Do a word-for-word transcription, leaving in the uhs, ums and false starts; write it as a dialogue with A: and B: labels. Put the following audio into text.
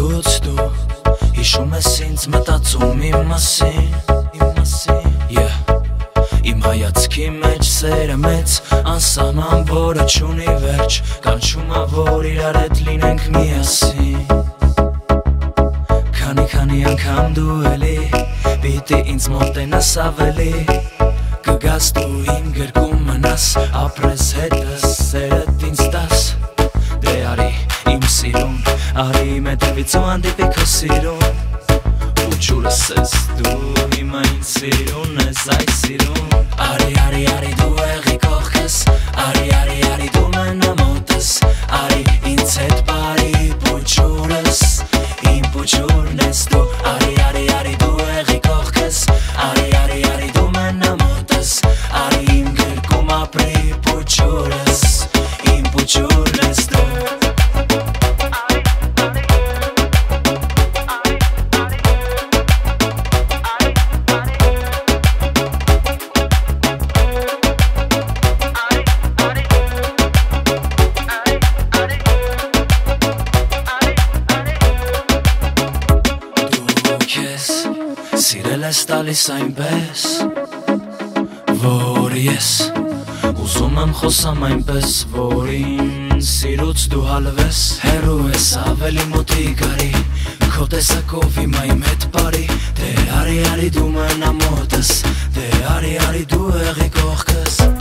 A: Սիրուց դու հիշում ես ինձ մտածում իմ մասին Yeah Իմ հայացքի մեջ սերը մեծ անսահման որը չունի վերջ Կանչում ա որ իրար հետ լինենք միասին Քանի-քանի անգամ դու էլի Պիտի ինձ մոտենաս ավելի Կգաս դու իմ գրկում մնաս Ապրես հետս սերդ ինձ տաս Դե արի իմ սիրուն Արի իմ հետևից ու հանդիպի քո սիրուն Ու ջուրս ես դու հիմա ինձ սիրուն ես այ սիրուն Արի արի արի դու եղի կողքս Արի արի արի դու մենա մոտս Արի ինձ հետ բարի պուջուրս Իմ պուջուրն ես դու Արի արի արի դու եղի կողքս Արի արի արի դու մենա մոտս Արի իմ գրկում ապրի պուջուրս Իմ պուջուրն ես դու Սիրել ես տալիս այնպես, որ ես Ուզում եմ խոսամ այնպես, որ ինձ սիրուց դու հալվես Հեռու ես ավելի մոտի գարի, քո տեսակով հիմա իմ հետ բարի Դե արի արի դու մենա մոտս, դե արի արի դու եղի կողքս